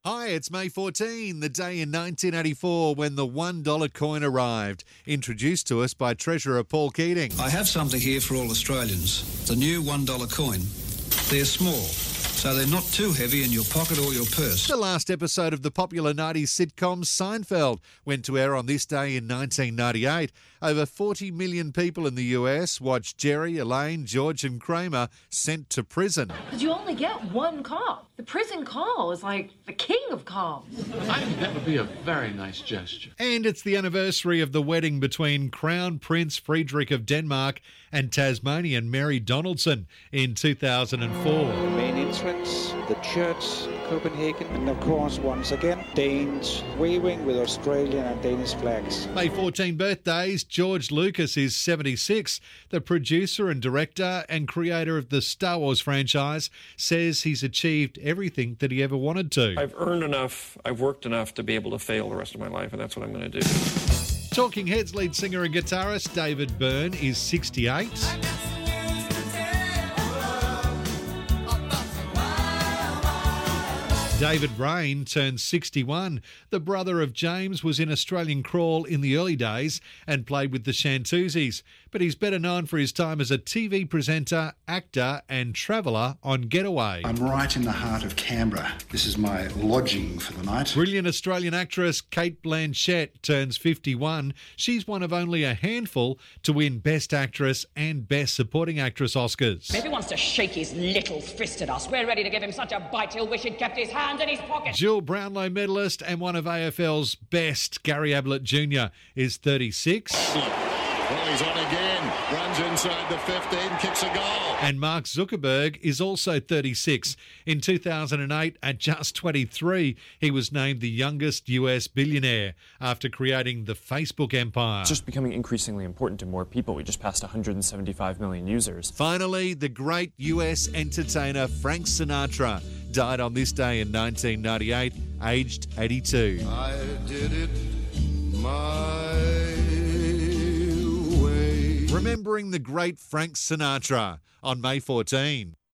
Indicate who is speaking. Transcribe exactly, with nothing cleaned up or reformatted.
Speaker 1: Hi, it's May fourteenth, the day in nineteen eighty-four when the one dollar coin arrived, introduced to us by Treasurer Paul Keating.
Speaker 2: I have something here for all Australians, the new one dollar coin. They're small, so they're not too heavy in your pocket or your purse.
Speaker 1: The last episode of the popular nineties sitcom Seinfeld went to air on this day in nineteen ninety-eight. Over forty million people in the U S watched Jerry, Elaine, George and Kramer sent to prison.
Speaker 3: Because you only get one call. The prison call is like the king of calls.
Speaker 4: I think that would be a very nice gesture.
Speaker 1: And it's the anniversary of the wedding between Crown Prince Friedrich of Denmark and Tasmanian Mary Donaldson in two thousand four.
Speaker 5: The main entrance, the church, Copenhagen, and of course, once again, Danes waving with Australian and Danish flags.
Speaker 1: May fourteenth birthdays. George Lucas is seventy-six. The producer and director and creator of the Star Wars franchise says he's achieved everything that he ever wanted to.
Speaker 6: I've earned enough, I've worked enough to be able to fail the rest of my life, and that's what I'm going to do.
Speaker 1: Talking Heads lead singer and guitarist David Byrne is sixty-eight. David Brain turned sixty-one. The brother of James was in Australian Crawl in the early days and played with the Shantuzis, but he's better known for his time as a T V presenter, actor and traveller on Getaway.
Speaker 7: I'm right in the heart of Canberra. This is my lodging for the night.
Speaker 1: Brilliant Australian actress Cate Blanchett turns fifty-one. She's one of only a handful to win Best Actress and Best Supporting Actress Oscars.
Speaker 8: If he wants to shake his little fist at us, we're ready to give him such a bite he'll wish he'd kept his hand in his pocket.
Speaker 1: Jill Brownlow medalist and one of A F L's best, Gary Ablett Junior is thirty-six.
Speaker 9: Well, he's on again. Runs inside the fifteen, kicks a goal.
Speaker 1: And Mark Zuckerberg is also thirty-six. In two thousand eight, at just twenty-three, he was named the youngest U S billionaire after creating the Facebook empire.
Speaker 10: It's just becoming increasingly important to more people. We just passed one hundred seventy-five million users.
Speaker 1: Finally, the great U S entertainer Frank Sinatra died on this day in nineteen ninety-eight, aged eighty-two.
Speaker 9: I did it my way.
Speaker 1: Remembering the great Frank Sinatra on May fourteenth.